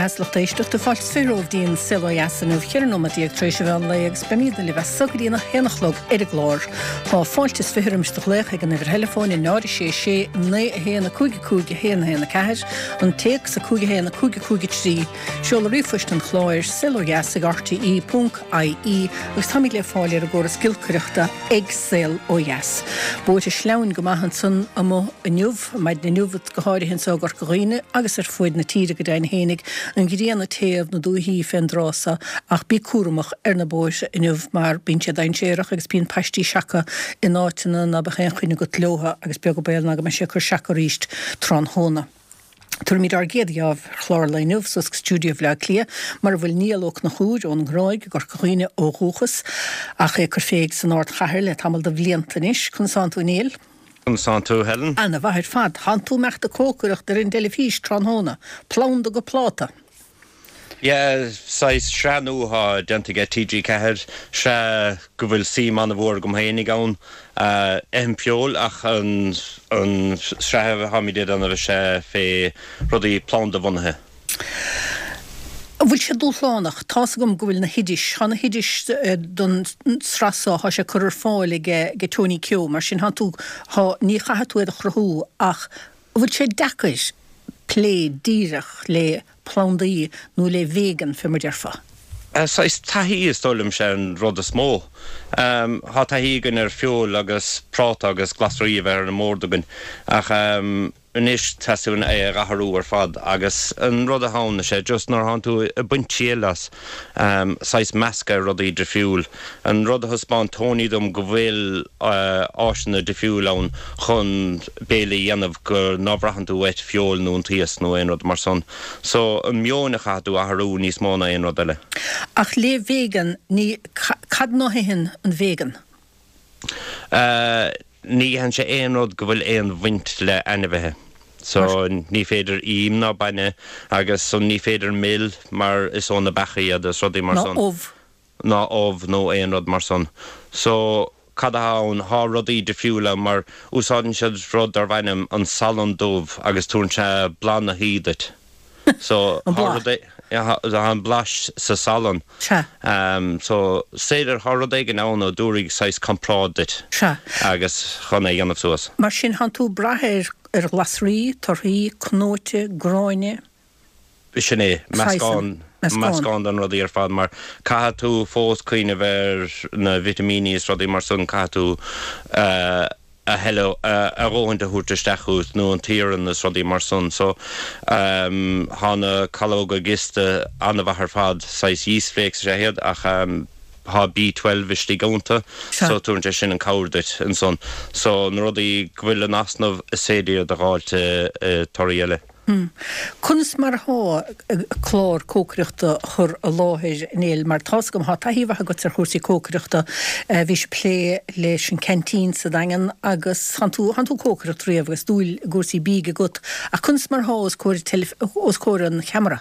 Heslachtéisteach de fáilt sféródín siloyasan of Chiarnomadiag Tréisibhán leags bemíad le bheith sugrína hénachlog ar a glór. Tá fáiltas fihirimsteach leach ag an idir telefón in náiri sé né héna cúgi héna ceir an teag sa cúgi héna cúgi trí seola rifuist an chláir siloyasig RTE.ie agus tamí le fáilir a góras gilcuireachta eagsil óyas. Bóite sleann go maithan san amó a niuh maid na niuhad go háirí hin sógar goghine agus fuid na tíre go dain hénig an gidéana taobh na dúhí fendrása ach bí cuaramach na bóise inniuh mar bíse dain séireach agus bíon peistí seacha in áitina na bechéan chuine go tlóha agus beag go béal na go me sé chur seacha ríist trán hóna. Tuair míad ar géadheamh chlár leinmh sus stúdio bhile clia mar bhfuil níalóch na chúid ón gráig gur chuoine ó chúchas ach é chur féig san áirt chathir le tamil de bhliantanis chun Santú Níl. Santú Helen. Anna bhair fad, han tú mecht a cócurach dar in delefís tránhóna, plán do go pláta. Sais sranú ha dentige TG Cahir, se go bhfuil síman a bhór gom hénig ann impiol ach an sreheh ha mi did an a bheith se fé rudí plán do bhunnathe. Bhfuil sé dúlánach, tá gom go bhfuil na hidis, hána hidis don srasá há sé chuir fáil ge Tony Q, mar sin tú ní chahatú a chruthú ach bhfuil sé decair lé díreach le plándaí nó le vegan fi mar dearfa. Sais tahí is dólam sé an rud a smó. Há tahí gan ar fiol agus prát agus glasraí bhar an mórdagan ach unis tasún é ratharú ar fad agus an rud a hána sé just nar han tú a buintílas sais measca rudaí de fiúl an rud a thuspáin tónídum go bhfuil áisina de fiúl ann chun béla dhéanamh gur nábhrahan tú wet fiol nó an tíos nó ein rud mar son. So an miónacha tú a harú níos móna ein rud eile. Ach le vegan ní cad nóthain an vegan? Ní hen sé ein rud go bhfuil ein vint le anamhethe. So ní féidir ímna baine agus son ní féidir mil mar is ón na bechaí agus rudí mar son. Ná óv nó ein rud mar son. So cada hán há rudí de fiúla mar úsáidn siad rud ar bhainem an salon dómh agus túrn se blána hídat. So an blas sa salon. So séidir há gan án ó dúrig sais comprádet agus chuna dhéanamh suas. Mar sin han tú brathir ar glasraí, torthaí, cnóite, gráine? Sin é, meascán an rudí ar fad mar caithe tú fós cuoine bhar na vitamíní rudí mar son caithe tú a hello a roinnta thuirteisteachút nó an tíran is rudí mar son. So hána calóga giste anna bhar fad sais ísfléics réad ach ha B12 is tí gánta, so túrn sé sin an cáirdit an son. So na rudí bhfuil an asnamh a séidir de gáilte torí eile. Cunas mar há chlár cócreachta chur a láthir néil mar tásgam há taíomh go ar chósaí cócreachta bhí sé plé leis an cantín sa dagan agus hanú cócreacht tríomh agus dúil gúsaí bíige gut a cunas mar há os cóir an cheamara.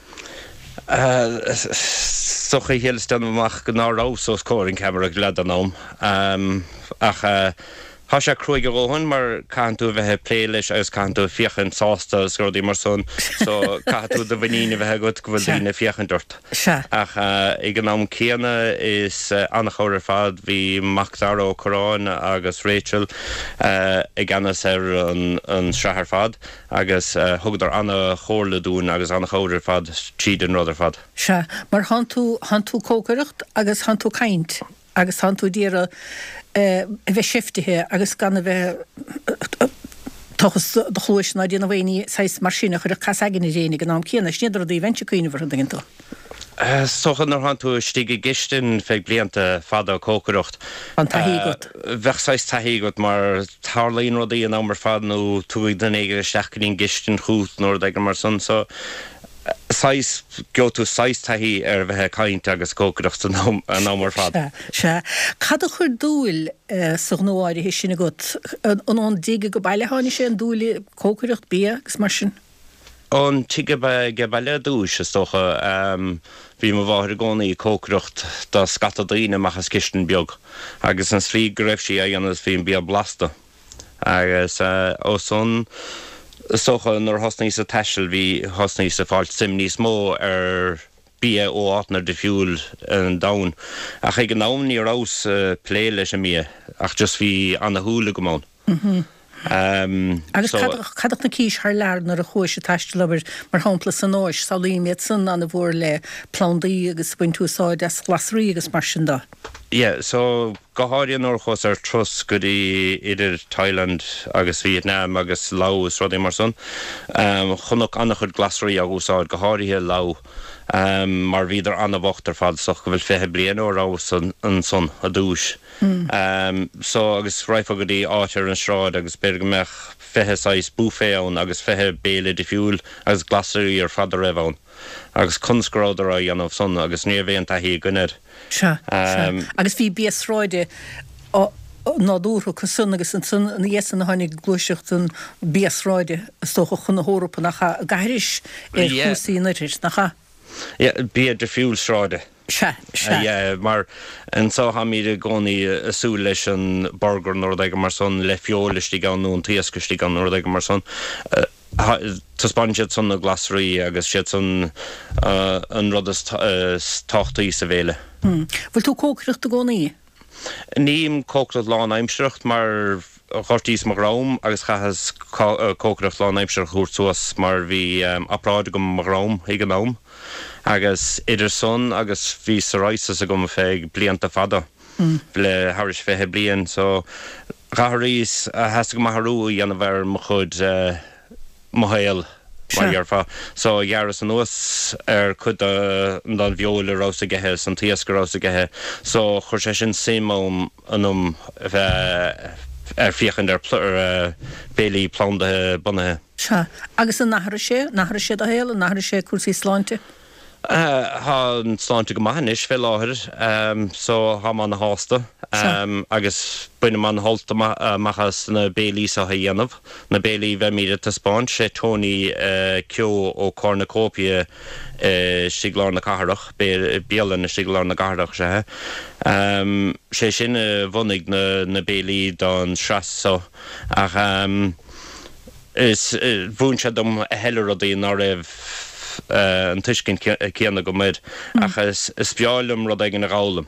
Socha héile stanach go nárás os cóir an camera glad an am ach há sé cruig go róhann mar canú bheitthe plé leis agus canú fiochan sásta sgrodí mar son, so catú do bhaíine bheitthe go bhfuil lína fiochan dort. Ach i gan am céanna is anna chóir fad hí Macdara ó Corán agus Rachel i gceannas ar an srethar fad agus thugdar anna chóirla dún agus anna chóir fad tríd an rud ar fad. Mar han tú cócaireacht agus han tú caint agus han tú díra bheith siftithe agus gan bheith tuchas do chlúis na díana bhaoine sais mar sinna chuir cas agin i rénig an am céanna snéidir dí bhainte cuoine bhar daginnta. Sochan ar han tú stíige gistin feag blianta fada cócaireacht. An taí gut. Bheith sais taí gut mar tharlaíon rudaí an ámar fad nó túig den éige seachaín gistin chút nóir d mar son, so sais go tú sais taí ar bheitthe caint agus cócaireacht an ámar fad. Cad a chur dúil sa gnáir hí sinna gut an díige go baile hána sé an dúil cócaireacht bí agus mar sin? An tíige ge baile dúis is socha bhí mo bháthir gcónaí cócaireacht dá scatadaíine machchas cistin beag agus an slí go raibh sí a dhéanamh bhíon bí blasta agus ó son Socha nor hosní sa teisiil hí hosní sa fáilt simní smó bí ó áitnar de fiúil an dain. Ach ag an námní rás plé leis a mí ach just hí anna húla go mán. Agus cadach na cíis haar lear nar a chuis a taiistelabar mar hápla san áis saolíimiad san anna bhór le plándaí agus buin túsáid as glasraí agus mar sin dá. Yeah, so goháiríon or chus trus go dtí idir Thailand agus Vietnam agus Laos rudí mar son. Chunach annach chud glasraí a úsáid goháiríthe lá mar bhíidir anna bhacht fad soch go bhfuil fethe bliana ó rás an son a dúis. So agus raifh go dtí áitear an sráid agus beir go meach fethe sais búfé ann agus fethe béle de fiúil agus glasraí ar fad a raibh ann. Agus cunscródar a dhéanamh son agus ní bhéon taí gunneir. Agus bhí bíasráide nádúrú cosún agus an sun na dhéan na hánig glúiseocht an bíasráide stocha chun na hórappa nach gairis chúsaí neiris nach. Bí de fiúlsráide. Mar an sá ha míide gcónaí asú leis an burger nó ag mar son le fiolalaistí gan nó an tíascastí gan nó ag mar son. Tuspáintead son na glasraí agus siad son an rud táchtaí sa bhéile. Bhfuil tú cócreacht a gcónaí? Níim cócreacht lán aimseacht mar chortís mar rám agus chahas cócreacht lán aimseacht chuúrtúas mar bhí apráide go mar rám ag an nám. Agus idir son agus bhí saráisas a go féig blianta fada le haris fethe blian, so chathirís has go maitharú dhéanamh ar mo chud mohéal marhearfa. So dhearas an nuas chud an bheol rás a gethe san tíasca rás a gethe, so chuir sé sin simón anm fiochan bélaí plándathe bunathe. Agus an nachthir sé a héal an nachthir sé cuasaí sláinte? Tá an sláinte go maiis fé láthir, so há man na hásta, agus buine man holta machchas na bélaí sa dhéanamh, na bélaí bheith míad a Spáint, sé tóní cio ó cornucopia siglár na catharach, béalan na siglár na catharach sethe. Sé sin bhunaigh na bélaí don sras so, ach is bhún sé dom a heile rudaí ná raibh an tuiscin céanna go mid, ach is beáilm rud ag an rálam.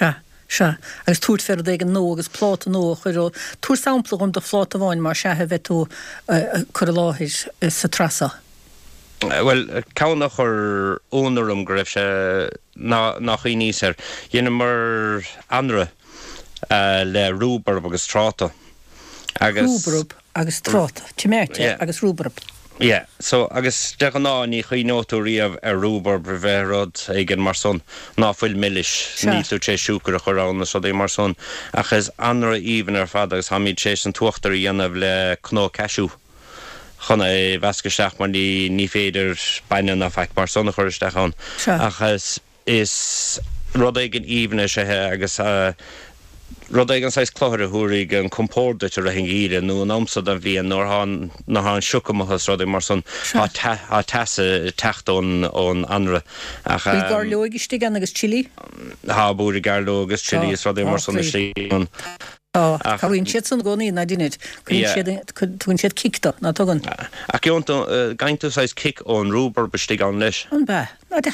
Agus túirt fer ag an nó agus plát nó chuir túair sampla gom do flát a bháin mar sethe bheith tú chur láthir sa trasa. Well, cánach chur ónarm go raibh sé nach í níos dhéanam mar anra le rúbarb agus tráta. Rúbarb agus tráta, tímérte agus rúbarb. Yeah, so agus de an ní chuí nóú riamh rúbar breverod ag an mar son ná fuil milliis níú sé siúcar a chorán so é mar son achas anra íhan ar fad agus haíd sé an tuachtar dhéanamh le cnó ceisiú chuna é bhescaisteach mar ní féidir baine na feic mar sonna chuiristeachán achas is rud ag an íhanne sethe agus rud ag an sais chlóthir a thuúraigh an compórdaite a hingíre nó an amsad a bhíon nó há siúcamachas rud mar son há teasa techtón ón anra. Bhí garlóigistí gan agus Chile? Há búra garló agus Chile is rud mar son sí. Chaíonn siad san gcónaí na duine tún siad kicta ná tugann. Ach gaintú sais kick ón rúbar bestí an leis. An bheith.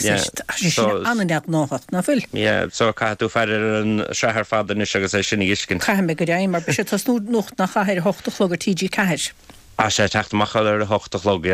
Annead náhat na fuil. So caitú feidir an sethar fadan is agus é sinna iscin. Chaim me go raim mar be sé tas nú nocht nach chair 8 chlog TG ceir. Sé teachtamachcha ar 8 chlog,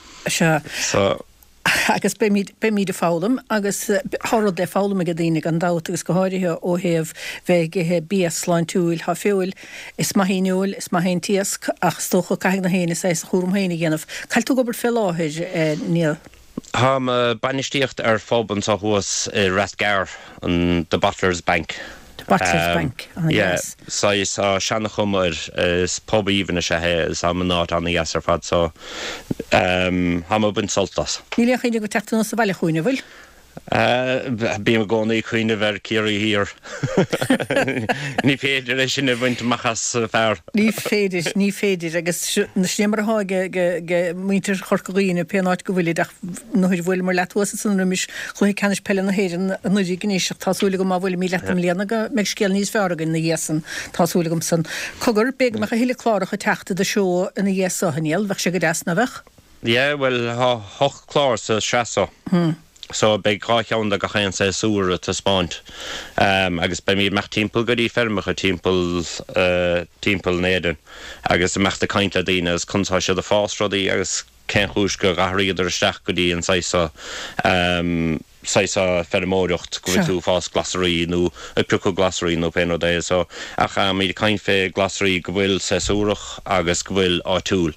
So agus be míad a fálam agus thorad de fálam a go dtíine an dát agus go háirithe ó héamh bheith gethe bíasláin túil ha fiúil is maithíúil is maithín tíasc ach stocha caiig na héine sé chóm héine ghéanamh. Cail tú gobar fé láthir níl? Tá banistíocht ar fában sa thuas Rathgar an the Butlers Bank. Butlers Bank. So is seannachum is pobíhanna sethe is am ná anna dheasar fad so ha bin soltas. Níl chéine go teachtaí sa bheile chuoine bhfuil? Bí a gcónaí chuoine bhar céirí hir. Ní féidir é sin a bhaint machchas fearr. Ní féidir agus na snémarthá muintear chorcaíine peanáid go bhfuil nóid bhfuil mar leúasa san mis chuí cenis pelle na héan nuí gnéiseach tásúla go má bhfuil mí letam líana go meid scéal níos feargan na dhéasan tásúlagam san. Cogur be me a hiile chláracha teachta de seo ina dhéasa hanéal bheith sé go deasna bheith? Yeah, well, hoch chlár sa seasa. So be gráithán a gachéan sé súra tá spáint. Agus be míad meach timppel go dí fermacha timppel néan. Agus meachta cainte daine as chuntá se a fásrodí agus cén chúis go gathríidir isteach go dí an saisa fermóireacht go bhfuil tú fás glasarí nó pruú glasarí nó péin dé so ach míad cain fé glasarí go bhfuil sé súrach agus go bhfuil átúil.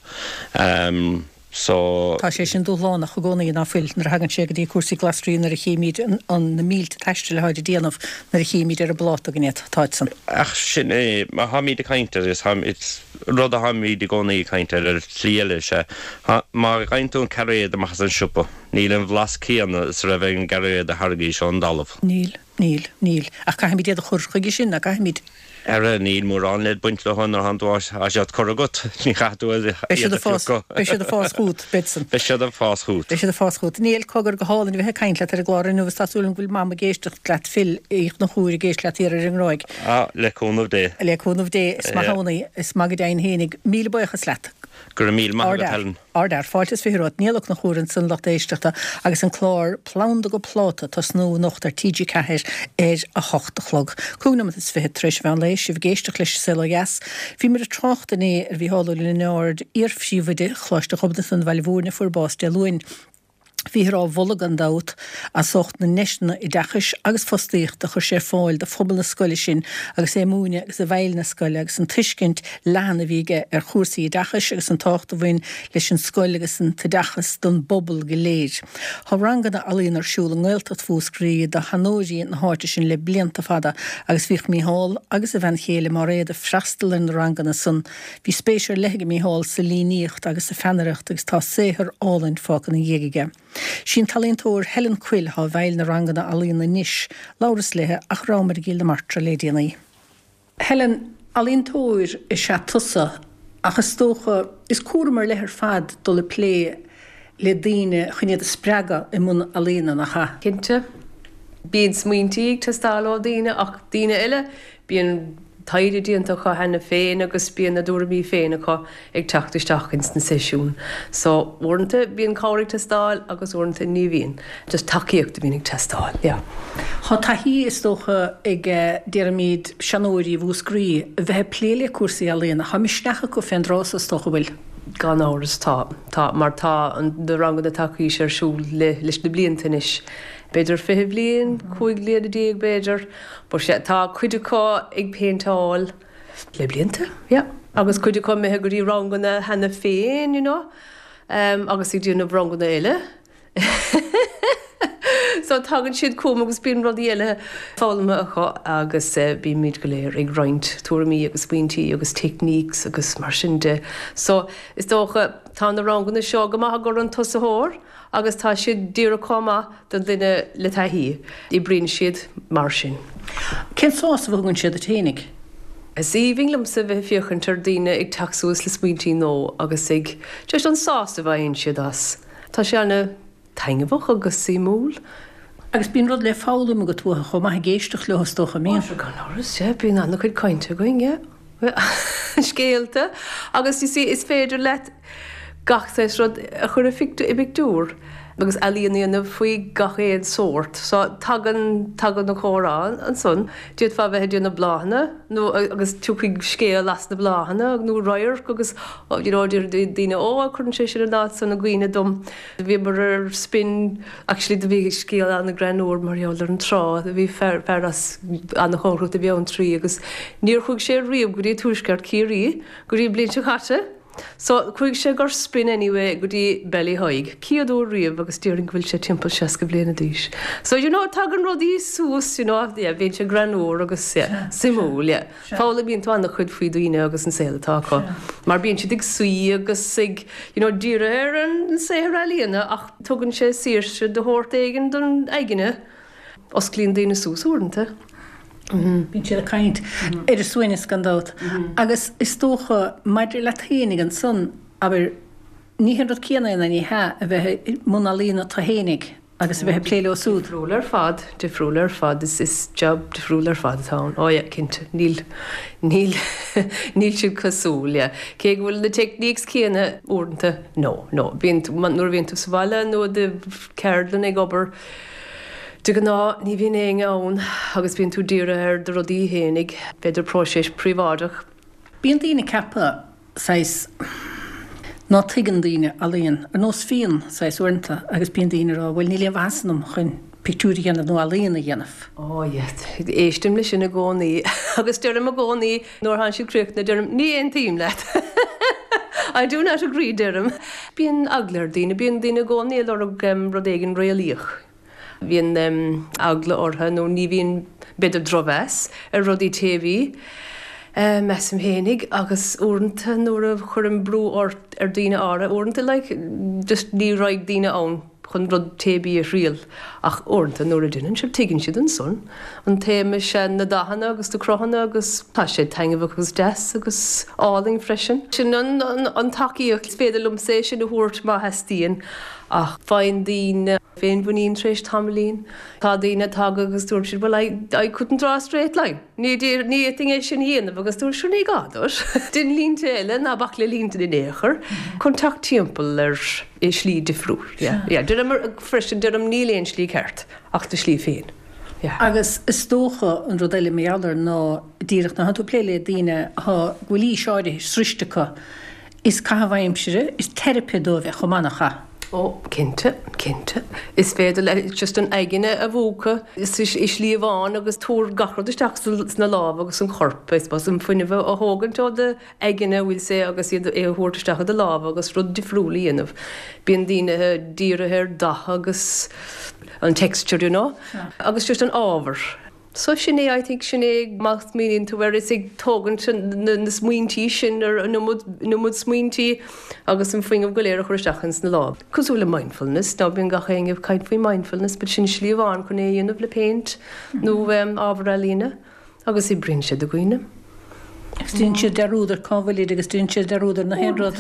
So tá sé sin dúláánach go gcónaí ná fuil nar hagann sé go dtí cuasaí glasríí nar a chéimiid an na mílte teiste le háidir déanamh nar a chéimiid ar a bláta gnéad táidsan. Ach sin é má haíd a caiinte is rud a haíd i gcónaí caiinte ar tríile se. Má gaiintún caréad amachchas an siúpa. Níl an bhlas céanna is ra bheith an garéad a hargaí seo an dalamh. Níl. Ach caiimiid iad a churchaigi sin a caiimiid. Níl mór anleid buint le hon ar handháis a sead choragut ní chaú Be sé a fás hút bitsan. Be sé a fás hút. Níl cogur go hálan bheit caiintle ar a gláir nu staúlan bhfuil mamma géisteach leat fil ich na chúir géis leat ar an roiig. Leúnmh dé. Leúnmh dé is mánaí is mag dain hénig míle buchas leat. Gur míl helen. Ardar fáiltas fiúrát nílach na chórann san lecht éisteachta agus an chlár plánda go pláta tá snú nocht ar TG ceir a hochtalog. Cúna is fi tríéis bhean leis si bh géisteach leis SLOS. Bhí mar a trochtta é ar bhí háú le náir iarfsíomhide chláiste chobda san bhilhúrna furbás de luin. Bhí rá bhla an dat a socht na neisna I dachas agus fostíocht a chur sé fáil de phobal na scoile sin agus é múine agus a bhil na scoile agus an tuiscint leanana bhíige ar chósaí I dachas agus an tácht a bhain leis an scoile agus an dachas don bobbal go léir. Tá rangana alíon arsúla ghiltat fúscrí de hanóí na háte sin le blianta fada agus bhíh mí hall agus a bhain chéile mar réad a freistal in rangana san. Bhí spéisiir leige mí hall sa líníocht agus a fenaireacht agus tá séthar álainn fácan na dhéige. Sin talíntóir Helen Quill há bhil na rangana alíonna níis, láras lethe ach rámar gil na martra lédíanaí. Helen, alíntóir is se tusa achas tócha is cuaramar lethir fad do le plé le daine chuinead a spreaga I mun alína nach cha. Cinnte, bíon smuointíigh tá stála daine ach daine eile bíon taide díanta chu hena féin agus bíon na dúramí féin chu ag teachtasteach ins na sisiún. So orintanta bíon cáirigh testáil agus orintanta ní bhíon. Just takeíocht bíon ag testáil, yeah. Tá taithí is tócha ag déramíd seanóirí bhúscrí bheith pléile cuasaí alína. Tá misnecha go féin rás is tócha bhfuil. Gan áras tá mar tá an de rangad a takeí sé arsúl leis na bliantais. Beidir 5 bliain, 5 bliain a 10 beidir, but sé tá cuideá ag péintáil le blianta, yeah. Agus cuideá methe gurí rangana hena féin, agus ag dúna rangana eile. So tagann siad cum agus bíon rud eile fáilme acha agus bí míid go léir ag roint tuairimí agus buintí agus techniques agus mar sin de. So is dócha tá na rangana seo go maith gur an tusa hór agus tá siad díra comma don duine le taithí I brín siad mar sin. Cén sásta bhgann siad a ténig? Is íhinglam sa bheith fiochantar daine ag taxús le smuointí nó agus ag just an sásta bhain siad as. Tá sé anna taingabhach agus sí múl. Agus bíon rud le fálam go tuacha chu maith géisteach le tócha mé. Gan áras sé bíon anna chuid cainte going, scéalta. Agus is féidir leit gachtais rud a chur a fictú I bictúr. Agus alíonana faoi gachéad sort. So tagan na chórán an son, dúad fá bheith dúna bláhanna, nó agus túcaigh scéal las na bláhanna, nó roiir agus díráidir daine chun sé sin ná san na gcuoine dom. Bhí mar spin actually de bhí scéal an na granúir marheolar an trá, bhí feras an na chóirút a bheann trí agus níor chuig sé riomh gurí túisceart círí, gurí blin se chatte. So chuig sé gur spin anyway go dtí belly hoig. Ciadú riamh agus tíirn bhfuil sé timp se go bliana díis. So tag an rodí sús bhíonn sé granúr agus simúla. Fála bíon tú anna chud faoi dúine agus an saolatá chu. Mar bíonn si ag suí agus sig díra ar an séthraíonna ach tugann sé síirse do thuirt éigen don aigeine os clíonn daoine súsúnta. Bín siad a caint ar a suine scandát. Agus is tócha maidir le hénig an son, aber níhé rud céanana na ní he a bheith múnalína tá hénig agus a bheith pléile ó súd. Defriúlar fad is job defriúlar fad atá. Óia cinnte níl siad cosúlia. Cé bhfuil na techniques céanna úrnta? No. Nuair bhíonn tú sa bhaile nó de ceirlan ag obair du ná ní bhíon éige ann agus bíonn tú díire ar do rodí hénig beidir próséis príváideach. Bíon daoine cappa ná tuigean daoine alíonn ar nós fion uanta agus bíon daoine rá bhfuil níl bhasanm chun pictúrí dhéanamh nó alíonna dhéanamh. Éistim lei sin na gcónaí agus dearm a gcónaí nóair han siad cruachna dearm ní aon tíim leat. I do not agree dearm. Bíon aglar daoine, bíon daoine gcónaí ar rud éigean réalíoch. Bhíon agla ortha nó ní bhíon beidir drobhes ar rudí TV meam hénig agus úranta nuair a chur an brú ort ar daoine ára úranta just ní raig daoine ann chun rud TV a rial ach úranta nuair a duine se tuigann siad an son an téime se na dahanana agus do crochanna agus tá sé teangamh agus des agus áling freisin. Sin an takeíocht féidir sé sin na thuirt má heistíon ach fáin daoine féin bhuiín trééis tamlín, tá daoine tag agus dúir siad bhil I couldn't draw a straight line. Ní é sin híanamh agus dúir siú ní gádor. Din línta eile ná bach le línta in éair chun tacht timppel ar é slí defriúr. Dúir mar freisin dúm níléon slí ceart ach de slí féin. Agus is tócha an rodéile méallar ná díireach na hatú pléile daoine ha bhfuilí seáide sristecha is cahaimsere is terapedóbheith chománacha. Cinnte. Is féidir just an aigeine a bhóca is líomháin agus túr gachrad isteach na láb agus an chorpa is bas an funineh a thugantá de aigeine bhfuil sé agus iad é thuirtaisteach de láb agus rud difriúlaíanamh. Bíon daoine díirethir datha agus an texture agus just an ábhar. So sinné I think sinné macht míonn tú bhar is ag tógan na smuointí sin ar numud smuointí agus an faoinmh go léir a chuirteachchans na láb. Cosúla mindfulness, ná bíon gachéingh caiint faoi mindfulness, but sin slíomháin chun é dhéanamh le péint nó ábhar a lína agus I brin sé do gcuoine. Stíonn siad deúidir cábhailí agus stíonn siad deúidir na héanrad.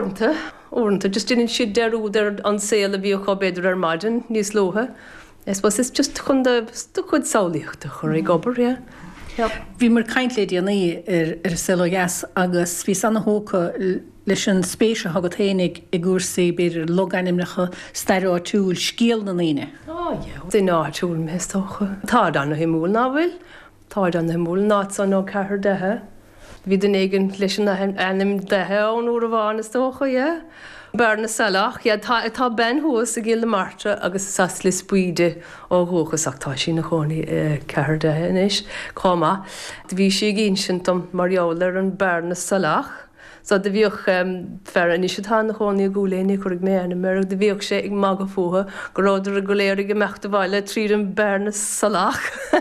Ornta, just stíonn siad deúidir an saola bhíoch beidir ar maidin níos lótha. Suppose it's just chun chud saolaíochta chur ag obair, Bhí mar caint le déanaí ar Silojas agus bhí sanna hóca leis an spéise agad hénig I gúrsaí beidir logainimnecha stereotiúil scéal na líine. Dé náitiúil mestócha. Tá anna himúil náhfuil, tá anna himúil ná san nó cethir dethe. Bhí den éigen leis an anim dethe ón uair a bháin is tócha, Barna salach, tá ben thuas a gile martra agus sas le spuide ó thuchas ach tá sin na chonaí cethir dethe inis. Comma, bhí sé gén sin tom marjouler an barna salach, so de bhíoch fer ní sé tá na chonaí a gúléine chuig ména mar de bhíoch sé ag mag a fuha goráidir a goléir go meachta bhaile trí an barna salach.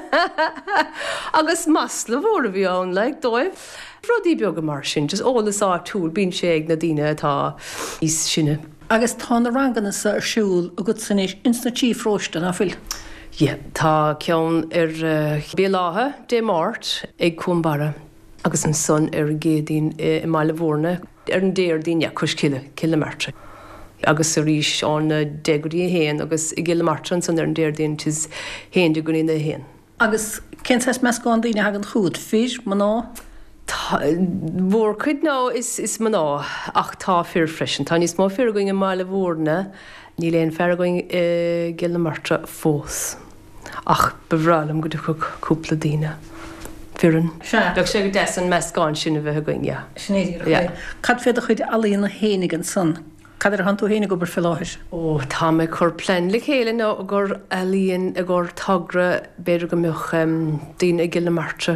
Agus masla bhór a bhí ann le dóibh. Rodí beag go mar sin, just ólas á túl bín sé ag na daoine atá os sinne. Agus tá na ranganna sa arsúil a go sanéis instatí frósta na fuil. Tá ceann ar béláthe dé máirt ag cumbara agus an son ar gédaín I máile bhórna ar an déir daoine cos kilometre. Agus a ríis an degurí héin agus I gile martran san ar an déir daoine tis héin de goní na héin. Agus cén meas gáin daoine hagan chúd fís man ná? Bhór chuid ná is man ná ach tá fear freisin. Tá níos mó fear going I máile bhórna ní léon fear going gile martra fós. Ach bhrálam go cúpla daoine. Fearan. Beag sé go deas an meas gáin sin a bheith going, Snéidir. Cad féidir chuid alíon na hénig an son. Cad ar hanú hénig obair filáis? Tá me chur plein le chéile ná a gur alíonn a gur tagra beidir go mbeoch daoine gile martra.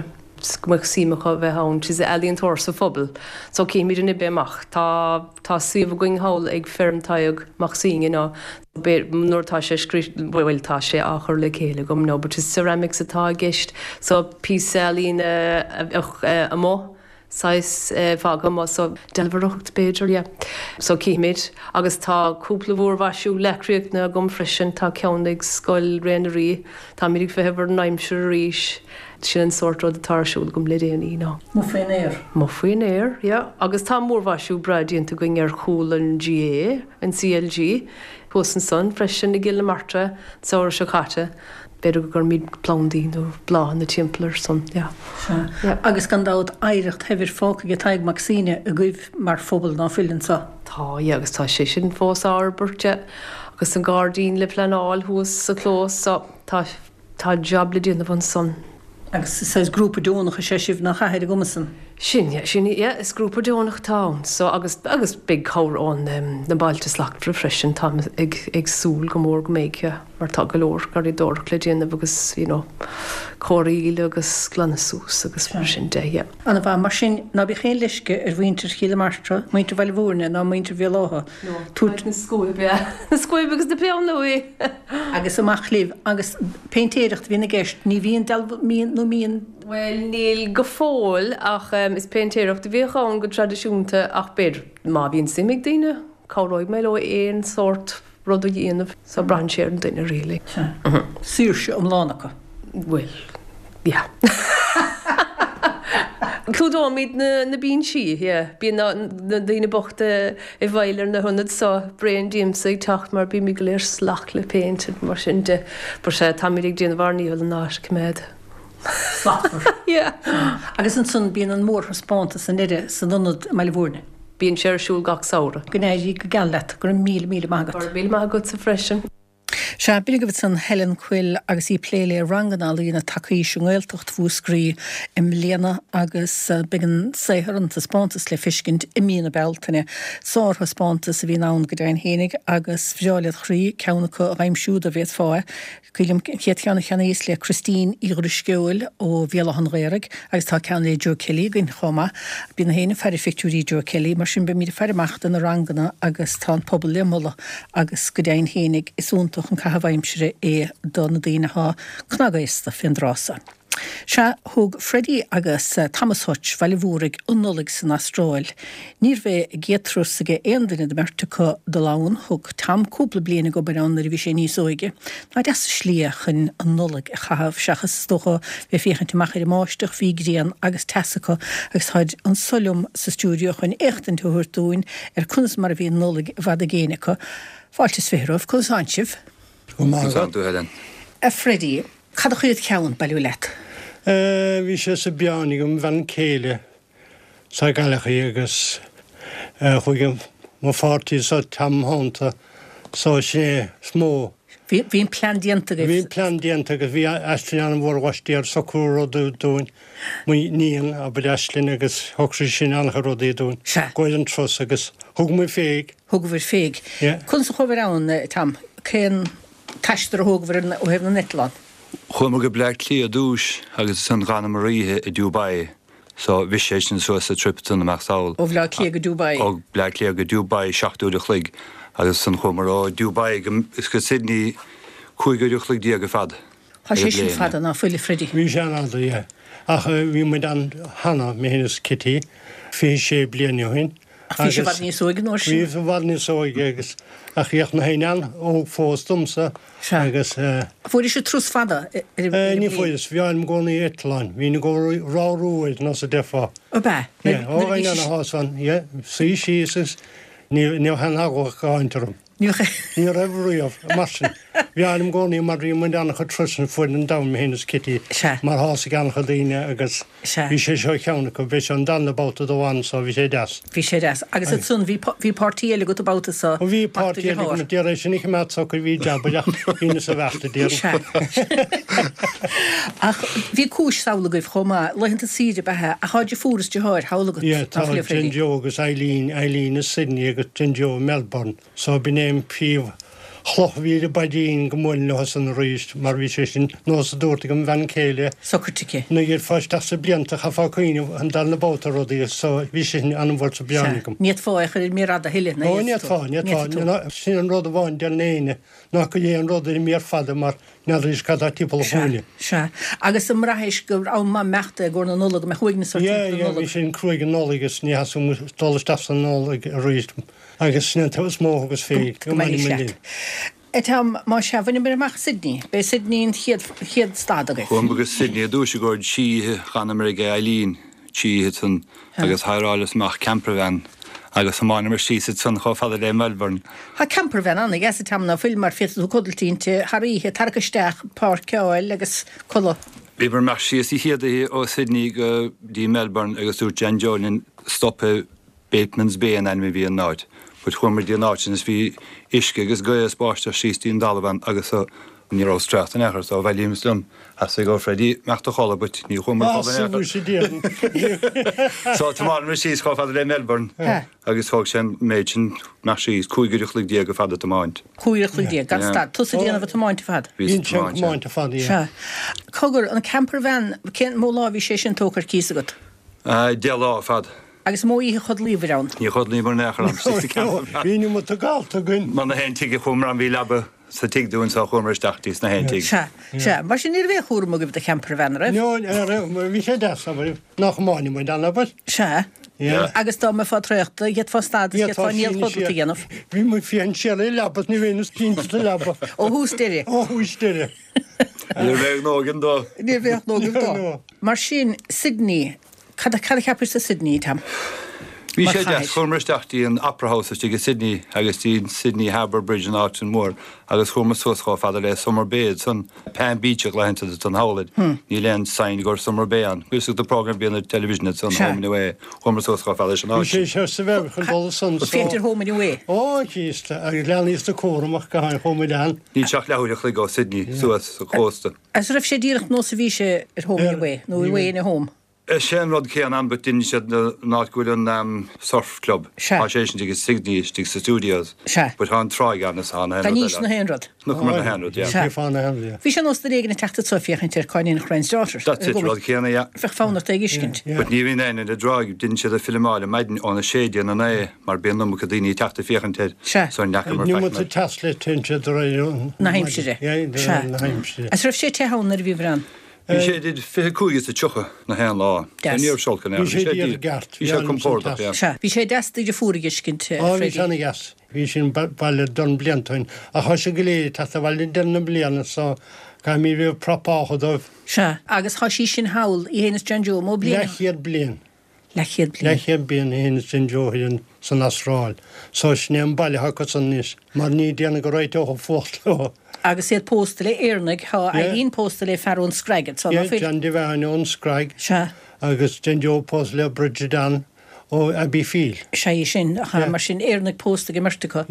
síimecha bheith hán si elíonn tóir sa fphobal. So céimiid in béach tá siomh going háil ag fermtaíag maxíine ná nuairtá sé bhfuiltá sé a chur le chéile gom nó, but is ceramics atá gist, so píselín mó. Sais fágam so delbharocht Beiidir, so cíimiid agus tá cúpla bhór bhaisiú lecríocht na gom freisin tá ceannig scoil réanaí, tá míigh fehebhar naimseir ríis sin an sortrád atásúil gom le déanaí ná. Mo faoin éir. Mo faoin éir, agus tá mór bhaisiú braidíonnta going ar chúil an GA an CLG, Pós an son freisin na gile martra saoir se chatte. Beidir gur míid plándaín ó bláán na timpplair son. Agus gan dád éirecht hefir fáca go taig Maxine a gcuibh mar fphobal ná fillin sa. Tá, agus tá sé sin fós áberte agus an gádaín le pleanáil thuas sa chlós tá job le díanamh an son. Agus sais grúpa dúnach a sé sibh nach chahéir gomasan. Sin is grúpa dúnach tá, so agus big chór an na bailte slacht freisin tá ag súl go mór go méice mar tá golóir gar í dor le déanamh agus choiríile agus glanasús agus mar sin de. Anna bh mar sin ná bhí chéan leisce ar bhaintear chéile martra, muintear bhil bhórne ná muintear bhí látha. Tuairt na scóib na scóib agus de pean nuí. Agus amach líomh agus péintéireacht bhí na gceist, ní bhíon nó míon. Well, níl go fóil ach is péintéireacht a bhíochán go tradiisiúnta ach beidir má bhíon simig daine, cáróid mé le éon sort rud a dhéanamh sa brandséir an duine rilí. Súrse lánacha. Well, Clúdá míid na bín si, bí na daine bochta I bhailir na hunnad sa brein díimsa tacht mar bí mi go léir slach le péint mar sin de bar sé tamíigh díana bharníil an náis cméid. Agus an sun bíon an mór spáanta san ire san donad meile bhórne. Bíon séir siúil gach saora. Gnéidí go gallet gur mí mágat. Gur mí mágat sa freisin. Se bí go bit san Helen Quill agus í pléile rangan lína takeíisiú ghiltocht fúscrí im léana agus began séharanta spántas le fiscint I mína beltainine. Sártha spántas a bhí nán go dain hénig agus bheáliad chrí ceannacha a bhaimsúd a bhéad fáe. Cuilm chéad cheanna cheannaíos le Christine Ígrisceúil ó Bhéalachan Réireg agus tá ceanna le Joe Kelly gin choma. Bí na héna ferri fictúrí Joe Kelly mar sin be míad ferrimachta na rangana agus tá pobl le mulla agus go dain hénig is úntaach an cahabhaimsire donna daoinetha cnagaista fin drása. Se thug Freddie agus Thomas Hutch bhaile bhúraigh unnolig san Astráil. Níor bheith gétrúsaige aondaine de mertacha do lán thug tam cúpla bliana go barán ar bhí sé níos óige. Ná de slíochan unnolig a chahabh seachas stocha bheith féchan teachir I máisteach bhí grían agus tesacha agus thaid an solum sa stúdio chun éachtain túirtúin ar chunas mar a bhí unnolig bhd a géanacha. Fáiltis féhromh, cos ansibh? Freddie, cad a chuid ceann bailú leit? Bhí sé sa beánig bhean céile sa galachaí agus chuigem má fátaí sa tamthanta sa sé smó. Bhín plan dianta go. Bhín plan dianta go bhí eistrín an bhór wastíar sa cúr dúin mu níon a bud eistlinn agus thugsa sin ancha rudaí dún. Gwaid an tros agus thug mu féig. Thug bhir féig. Chun sa chomhar ann tam, cén taistar a thug bhar ó hebh na Netlan. Chuma go bleag lí a dúis agus san Ghana Maríthe I Dubai, so bhí sé sin suas a triptan amach saoil. Ó bhleag lí go Dubai. Ó bleag lí go Dubai 7 chlig, agus san chumar ó Dubai is go Sydney 5 chlig dí go fad. Tá sé sin fada ná fuile Freddie. Bhí sé anada, ach bhí muid an hana mé hénas Kitty, fé sé blianú hin. Bhí sé bhd níos óige nóir sin? Bhí bhd níos óige agus ach íoch na héinean ó fóstumsa agus... Fúir sé trús fada? Ní fúidas, bhí an gcónaí Eitleán, hí na go rárúid ná sa defa. O be? Ó bhain an hásan, sí síos, ní han agach gáintarm. Ní raibhríomh, marsin. Bhí an gcónaí mar rí muid ancha trusan fuid an dam hénas Kitty, mar hása gancha daine agus bhí sé seo cheanna go bhí an danna báta doháin sa bhí sé des. Bhí sé des. Agus it sun bhí partíile go báta sa... Bhí partíile go déir sin ich mead sa go bhí jabbaach hína sa bhechta déir. Ach, bhí cúis saola goibh chomá, leihann a síide bethe, a cháid fúras de háir, hála go... Tá Jinjo agus Eileen is Sydney agus Jinjo Melbourne, so bí name Píomh chlochhíle badín go mil has an ríist mar bhí sé sin nó a dúirta go bhean céile. Socrtice. Na gur fáist sa blianta cha fácuoine an dal na báta rodí so bhí sin an bhór sa beannigum. Níiad fáich ar mé rada hiile na. Níiad fá sin an rud a bháin dear néine ná go dhé an rud í mé fada mar na rís cadá tipol fáine. Se agus am rahéis gur á má meachta gur na nóla go me chuigna sa. Bhí sin cruig an nólagus ní hasú dóla san nóla a ríist agus sin tá smó agus fé. Etam má se bhaine mar amach Sydney, be Sydney chiad stad agus. Chum agus Sydney a dúise gúir títhe gan America Eileen títhe san agus thrálas mach campervan agus samáin mar síad san cho fada le Melbourne. Ha campervan anna gas tam na film mar fiú codaltínte haíthe targaisteach páceáil agus chola. Bhí mar mar síos í chiaadaí ó Sydney go dí Melbourne agus úr Jan Jolin stoppe Bateman's Bay an bhí an náid. But chumar dí náid is bhí isce agus goas báiste $16 agus ní Strat an echar so bhilíim slum as go Freddí meachta chola but ní chumar So tá mar síos cho fada le Melbourne agus fág sin méid sin mar síos cúigeireach le dí go fada tamáint. Cúigeireach le dí gan stad tusa díanamh tamáint fad. Máinte fada. Cogur an campervan cén mó láhí sé sin tócar císa agat. De lá fad. Agus mó í chud líomhrán. Ní chud líomar nechar an. Bhíine mu gáilta gunn. Man na hen tiige chumar an bhí labbe sa tigún sa chumar stachtís na hen tig. Se, mar sin níor bheith chóra go bh a campervan raibh? No, bhí sé de nach máine mu an labbe. Se. Agus tá me fá treachta get fá stad get fá níl chodta dhéanamh. Bhí mu fian sé le labbat ní bhénas cínta labba. Ó hústíire. Ó hústíire. Níor bheith nógan dó. Níor bheith nógan dó. Mar sin Sydney Cada capir sa Sydney tam. Bhí sé de chumar stachtí an Opera House tí go Sydney agus tí Sydney Harbour Bridge an Arton Moor agus chumar suasá fada le Summer Bay san Pan Beach le henta an hálid. Ní len sain gur Summer Bay an. Gus the program being on television at Home and Away. Chumar suasá fada an Arton. Sé sa bheith chun bol san. Féidir Home and Away. Ó císta agus leanníos de córamach go hain Home and Away. Ní seach leúireach le go Sydney suas a cósta. As raibh sé díreach nó sa bhí sé ar Home and Away, nó Away in a Home. Sé rod céan an but duine sé nágúil an surf club. Tá sé sin gus Sydney stig sa studios. But há an tráig an is hána. Tá níos na henrod. Nu mar na henrod, ja. Bhí sé nás régan na teachta sofiach tir cáin Crane's Daughter. That's it, rod céanna, ja. Fech fánar te giscint. But ní bhín ein a drag duine sé a filmáile maidin an a sédi an é mar ben nó go daoine teachta fiochan tir. So necha mar Ní mu Tesla tinse do na heimsire. Na heimsire. As raibh sé te hánar bhí bhran. Bhí sé did fé cúgus a tucha na hen lá. Níor seolcan é. Bhí sé gart. Bhí sé compórta, ja. Bhí sé deasta de fúra giscint. Bhí sena gas. Bhí sin bailile don bliantain. A há sé go lé tá bhil denna blianana so ga mí bhíh propácha dóibh. Se, agus há sí sin hail I héananas Jan Jo mó blian. Lechiad blian. Lechiad blian. Lechiad blian héananas Jan Jo híon san Astráil. So sné an bailile hacha san níos. Mar ní déanana go ráit ó fócht. Agus séad póstal éarnig há a hín póstal fearún scraigad. Jan de bheanún scraig. Agus Jan Jo póst le Bridget Dan ó Abbey Field. Se sin mar sin éarnig pósta go martacha.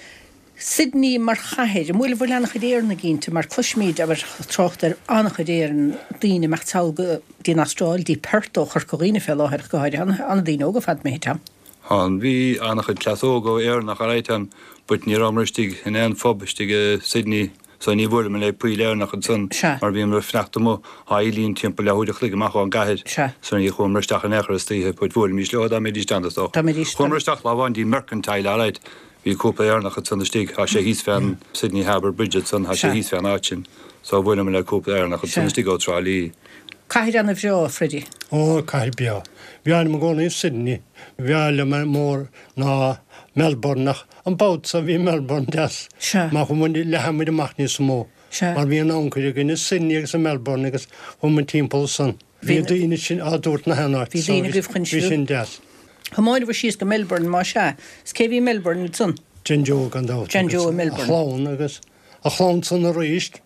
Sydney mar chahéir, múla bhfuil annach éarna gínta mar cluismíd a trocht annach éan daoine meachtáil go dín Astráil dí pertó churcoíine fel áthir go háir anna daoine óga fad mé tam. Han bhí annach clasógó éarnach a réitan, but ní ramristig in an fobbistig Sydney so ní bhfuil me le puí léarnach an sun mar bhíon mar fnachtamó haílíonn timp leúideach le amach an gaiid so ní chumristeach an echar títhe put bhfuil mís leá mé standastá. Chumristeach le bhain dí mercantile a réid hí cúpla éarnach an sunnastig a sé híos fan Sydney Harbour Bridget san a sé híos fan áin so bhfuil me le cúpla éarnach an sunnastig ó trálíí. Caithir anna bheo, Freddie? Ó, caithir beo. Bheanna mo gcóna í Sydney. Bheala mór ná Melbourne nach an bát sa bhí Melbourne deas. Má chum le hamuid amach níos mó. Mar bhí an ancair gine Sydney agus a Melbourne agus chum an timppla san. Bhí daoine sin á dúirt na henáid. Bhí daoine goibh chun siú. Bhí sin deas. Chamáid bhar síos go Melbourne má se. Scé bhí Melbourne san? Jan Jo gan dát. Jan Jo a Melbourne. A chlán agus. A chlán san a ríist.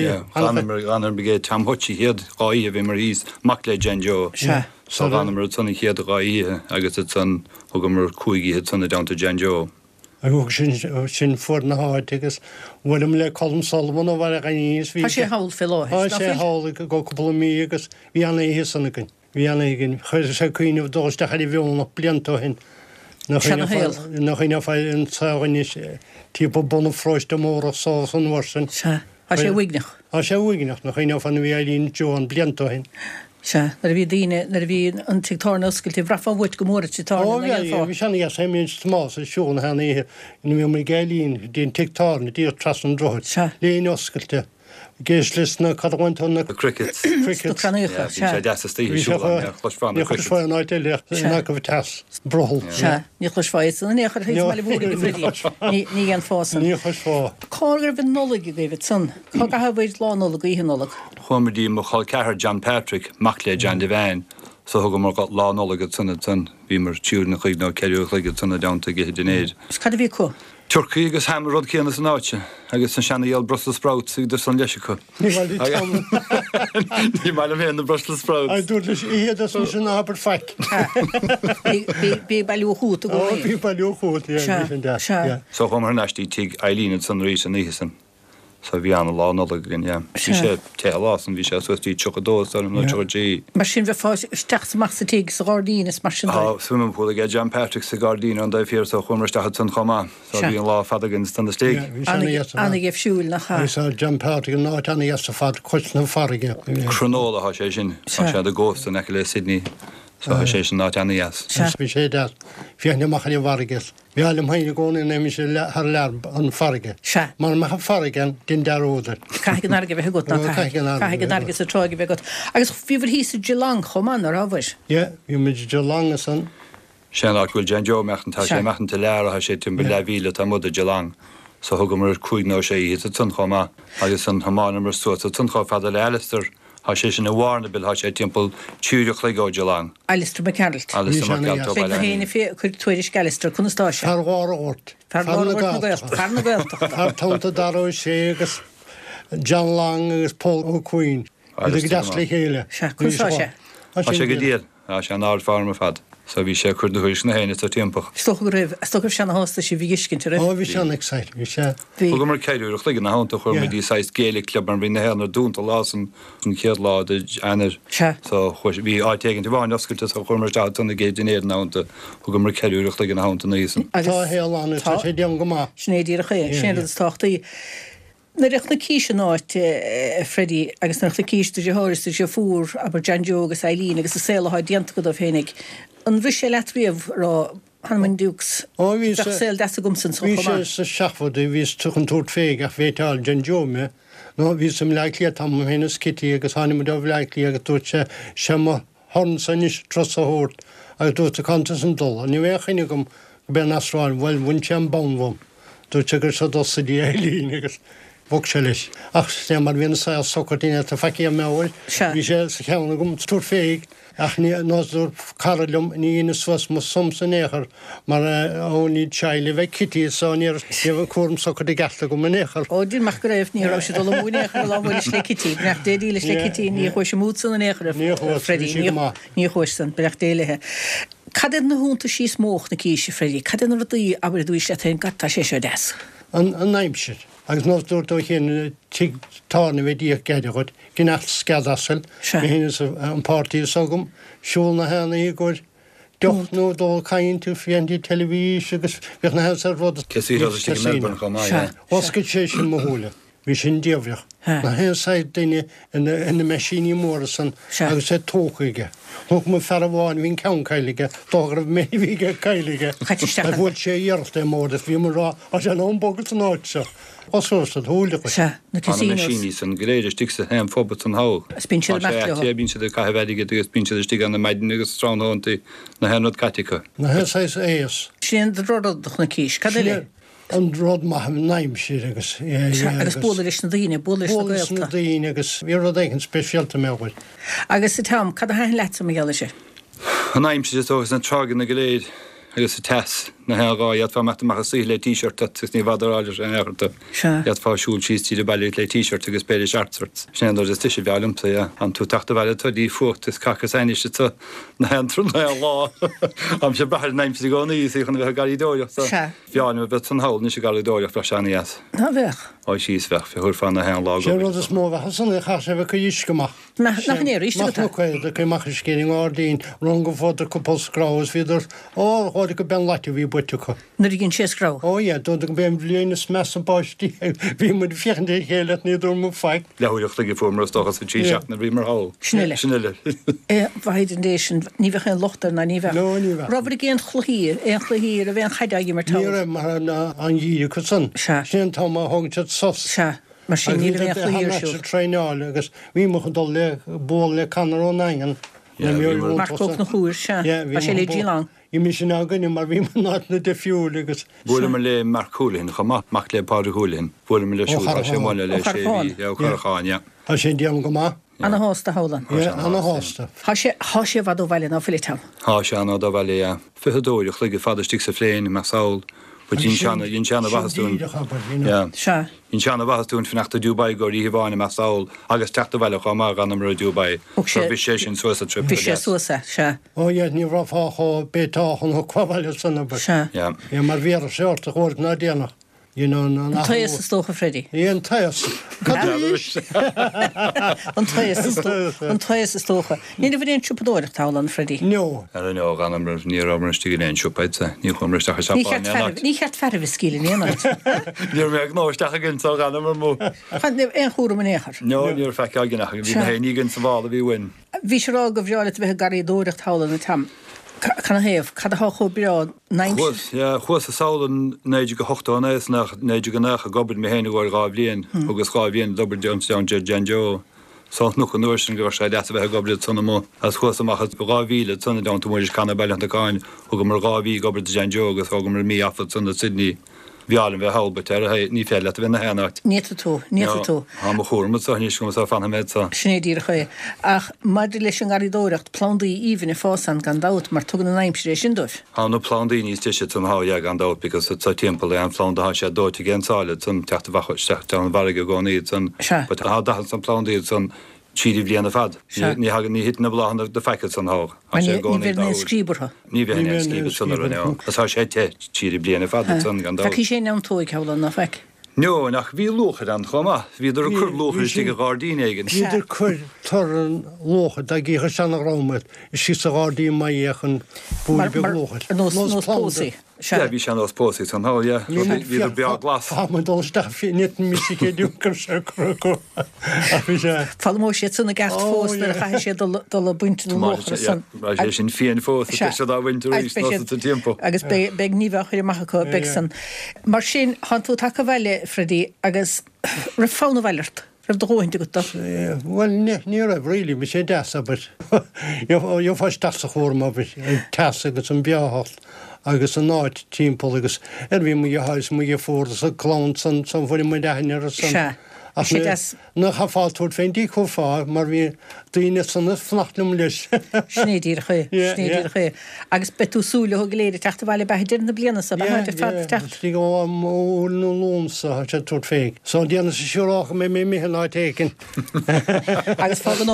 Ganar begé tam hotí héad gáí a bhí mar híos mac le Jan Jo. So ganar sanna chéad gáí agus san go mar chuigí het sanna down to Jan Jo. Agus sin fuór na háid agus bhfuilm le Colm Sullivan ó bhar a ganíos. Tá sé hail fel áthir. Tá sé hail go cúpla mí agus bhí anna hé sanna gin. Bhí anna gin chuir sé cuoineh dóisteach a bhíonnach bliantó hin. nach ina fáil an táhanis típa buna froiste mór sá an warsan. A sé bhuiignach. A sé bhuiignach nach ina fan bhí lín Joan bliantahin. Se nar bhí daine nar bhí an titána oscailtí bhrafa bhhuiit go mór titána. Bhí sena gas héimiid más a siún hena ihe in bhí mar gailín dín titána dí tras an droid. Líon oscailte. Géis listna cadhaintna cricket fáin áile na go bh tas brohol. Ní chus fáid an néchar meile bhúra fridí ní an fásan. Ní chus fá. Cágur bh nólaigh David san. Cá gahabhid lánólaigh íhanólaigh. Chuirdí mo chail cethir John Patrick Maclé John Devine, so thug mar got lánólaigh tunna tun bhí mar tíúr na chuig ná ceúch le tunna damta go dunéad. Is cad bhí có? Turkey agus ham rud céanna san áte, agus san seanna dhéal Brussels sprouts idir san leisicha. Ní meile bhéon na Brussels sprouts. A dúir leis iad as san ábhar feic. Bí bailú chuút go bí bailú chuút. So chum mar neistí tí Eileen san rí san níhasan. So bhí anna lánólaigh gin, Bhí sé té lásan bhí sé suirtí tuchadós ar an Georgie. Mar sin bheith fáis isteach sa tíigh sa Gárdín is mar sin. Swimming pool ag John Patrick sa Gárdín an daifhíar sa chumarsteach san chomá, so bhí an lá fadagin stan stig. Anna géh siúil nach cha. Sa John Patrick an náid anna sa fad chuitna farige. Cronóla há sé sin, sé a ghost an le Sydney. So sé sin náid anna yes. Bhí sé dat. Fianna machchaí farige. Bhí am haine gcóna néimi sé ar learb an farige. Mar me farige din deróidir. Caiigh an airge bheith gut caiigh an airge sa tráige bheith gut. Agus bhíhar hí sa Gelang chomán ar ábhais? Bhí muid Gelang san. Sé nach bhfuil Jan Joe mechantá sé mechanta lear a sé timbe le bhíle tá mud a Gelang. So thugam mar chuig nó sé hí a tun chomá agus an hamána mar suas a tun chá fada le Alistair. Há sé sin na bhharna bil há sé timppel tíúireach le go Gelang. Alistair McCarroll. Alistair McCarroll. Bheith na héna fé chuir tuairis Alistair chun stáise. Tar gáir ort. Tar gáirta. Tar tánta daró sé agus John Lang agus Paul O'Queen. Agus gasla chéile. Chun stáise. Há sé go díal, sé an áir farm a fad. So bhí sé chuir thuis na héine tá timpach. Stogur sena hásta sé bhí giscin tar. Bhí sé excited, bhí sé. Go mar ceúach le na hánta chuir mé dí 6 géala club an bhí na héanna dúnta lásan an chéad lá anar. So chuis bhí áiteginn bháin oscailte a chuir mar tána géad dinéad nánta chu go mar ceúach le na hánta níosan. Tá héána sé dean go má. Snéadí a ché, séad táchtaí. Na reach na cíise náit Freddie agus nach na cíiste sé háiriste sé fúr aber Jan Joe agus Eileen agus a sélaá dianta go a fénig. An bhí sé letriamh rá Hanman Dukes. Bhí sé de gomsan bhí sé sa seachfad bhís tuchan túirt féig a bhétáil Jan Joe me. nó bhí sem leiclí tam hénas Kitty agus hána do bhleiclí agus dúirt sé sem hon san is tros a hórt agus dúirt a canta an dul. A ní bhéchéine gom ben asráil bhfuil bhain sé an banmhom. Dúirt sé gur sa dosa dí Eileen agus bog se leis. Ach sé mar bhíonna sa socatíine a feici méhil. Bhí sé sa cheanna gom túr féig ach ní nóú carlumm ní ina suas mo somsa néchar mar óní teile bheith Kitty sáníar bh cuam socha de gasta go néchar. Ó dí meach go raibh níor sé do múnéchar láhfuil le Kitty, breach déí leis le Kitty ní chuis sem músan néchar Freddie ní chuistan breach déilethe. Cadad na húnta sí smóch na cíise Freddie, cadad na ruí aber dúis le an gata sé sé des. An naimsir. Agus nó dúirtó chéan tána bheith díoh geidir chud gnecht scadasil hé an pártíí sagum siúil na hena í goir deoch nó dó caiinn tú fiandí televís agus bheith na he ar rud Oscail sé sin mothúla. Bhí sin díomhreach. Na hen said daine ina meisíní móra san agus sé tóchaige. Thug mu fer bháin hín cean caiige, dógrah mé bhíige caiige. Bhfuil sé dhearta móra bhí marrá a sé an bogad an áit se. Osústa thúla síní san gréidir stig sa hen fóbat an há. Bín se de caiheige agus bín se stig an na maidin agus stránánta na henad catica. Na hen sé éas. Sin de rodach na cíis, cad le? An rod ma naimsir agus. Agus bólis na daine, bólis na daine agus bhí rud éigen spéisialta méhfuil. Agus sa tam, cad a hain leta me geala sé? An naimsir is agus na trágan na goléid agus sa tes na há iad fá meach sí le t-shirt ní bhadaráidir an airta. Iad fá siúil síí de bailí le t-shirt agus péidir seartart. Snéad is tuise bhealamsa an tú tata bhile tú dí fucht is cachas aiste tú na hentrún na lá. Am sé brethir 90 gáí chun bheith garídóireach. Bheáin bheith san háil ní sé garídóireach fra seanaías. Na bheith. Á síos bheith fi thuir fan na hen lá. Sé rud is mó bheitcha sanna cha sé bheith go díisceach. Nachnéir iste chuide chu mach céing ádaín run go fád cupolsráis viidir háide go ben leite bhí butecha. Na ginn sérá. Ó dú go ben bliananas me an páistí bhí mu fichan chéile níidir mú feig. Leúireach le formras dochas sa tíseach na bhí mar há. Snile. Bhaidéisisin ní bheith an lochtar na ní bheith. Robert géan chluhíir chluhíir a bheith an chaideige mar tá. Ní mar an dhíú chu san. Sin tá hágte sos. Se. Mar sin ní bheith chluhíir treináil agus bhí mo dul le ból le canarón aigen. Marcóg na chúir se sé le díán. I mi sin aganine mar bhí ná na de fiúla agus. Bhla mar le marcúlinn chumach le páúlinn, bhla me le sé máile le sé chuáine. Tá sé déam go má? Anna hásta hálan. Anna hásta. Há sé bhd ó bhile ná filitam. Há sé an dá bhile fidóireach le fadastí sa fléin me saoil. Dín seanna bhaún Ín seanna bhaún finachta dúbaid go í bháinna me saoil agus teachta bhile chu mar gan mar dúbaid bhí sé sin suasa trip. Bhí sé suasa se. Ó ní ráfá bétáchan chu cuahaile sanna se. mar bhé a seirta chóir ná déanach. Táas tócha Freddy. Íon taas. An táas is tócha. Níidir bhíon trúpadóireach tálan Freddy. No. Ar an gan ní amtíí éon siúpaidsa, ní chumristeach ní cheart ferh scíla níana. Níor méid nóisteach ginn tá gan mar mó. Chan éon chóra man éair. No, níor feice aginach bhí nígann sa bhála bhí win. Bhí sé rá go bhreála bheith garídóireach tálan na tam. Can héamh cad a cho beá 9 chuas a saolan 9 go 8 nach 9 go nach a gobid mé héna bhil gábhlíon agus gábhíon dobar Johnstown Janjo. Sá nu an nuir sin go sé de bheith goblid sanna mó as chuas amachchas gáhíle sanna da muidir canna bailach aáin ó go mar gáhí gobir Janjo agus á go mar mí afad sanna Sydney. Bheálan bheith halbert ní fé le bhína héanacht. Níta tú. Tá mo chóirmid sa níos go sa fanna méid sa. Snédír chu ach maidir leis an garídóireacht plandaí íhanna fásan gan dat mar tugan na naimsiré sin dúir. Há nó plandaí níos tiise tún háag gan dat because tá timp le an plánda sé dóit géáile tún teachta bhateach an bharige gáíd san há dahan san plandaíd san tíí blianana fad. Ní hagan ní hitna blahan de feice san há. Ní scríbartha. Ní bhé scríbe sanna Tá sé tíí blianana fad san gan. Tá sé an tóig helan na feic. No, nach bhí luchad an chuma, híidir chur luchir tí go gádaí éigen. Híidir chur tar an luchad a ggécha sena rámad, is sí sa gádaí maiéchan búna be luchad. Nóspósaí. Bhí se os pósaí san há, híidir beag glas. Dulstaí net misicé dúcar se cruú. Fallmó sé sanna gast fós ar cha sé dul a buinte san. sé sin fion fós se dá winter timp. Agus be níomh chuir maicha be san. Mar sin hanú take bhile Freddy agus ra fána bheirt. Dóinte go. Well ní a bhrílí me sé deasa, jo fá stasa chóma te agus an beácht agus an náid timppó agus bhí mu hais mu fórdas a clán san bhfuir mu dear san. Na cha fáúir féin dí chu fá mar bhí daine sanna fnachlumm leis. Snédír chu agus betúsúla go léidir teachta bhile beidir na bliana sa Tí go mó nó lómsa sé tuair féig. Sá déana sa siúrácha mé mé lá técin. Agus fágan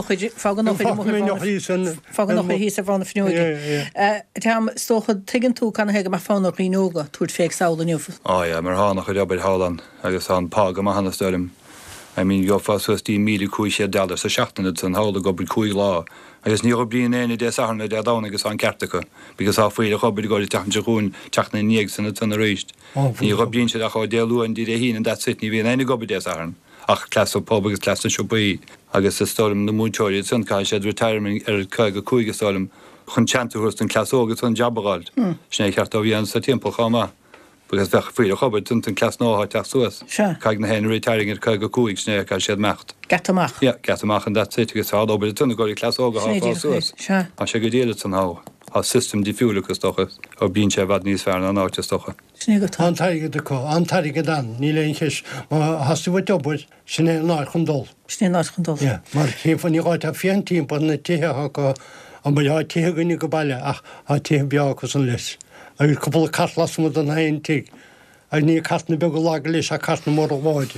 hí a bhna fniuige. Tá stócha tuigen tú canna heige mar fánach ríóga túir féig saola nniuh. Á mar hánach chu debeid hálan agus an pága a hana stom. I mean, go fastí míle cúi sé deala sa seachtainna san hála gobil cúi lá. Agus ní blion éana dé ana de dána agus an ceartacha, because á faoile chobeid gáil teachún teachna níag sanna tunna réist. Ní blion sé a chu déúin dí hín dat sit ní bhíon éna gobe dé an. Ach clas ó pob agus clas siúpaí agus sa stom na múteir san cai sé retirement ar cai go cúige stom chun chanúst an clasógus an jabbaáil. Sné ceart a bhíon sa timp chama. Because bheith fuiile chobeid tún an clas nóá teach suas. Caig na hen retiring ar cai go cúig sné cai séad mecht. Gatamach? Gatamach an dat sit agus ábid tunna goí clasóga há suas. A sé go déile san há. Tá system difúlagus stocha ó bín sé bhd níos fearna an áte stocha. Antaige antaige dan, ní leon chis hasú bh dobuid sinné ná chun dul. Sné ná chun dul. Mar chéim fan í gáid a fion timp na tithe go an ba tí gunnig go bailile ach a tí beachchas an leis. A gur cúpla catlas mu an haon tí. A ní catna be go lá leis a catna mór bháid.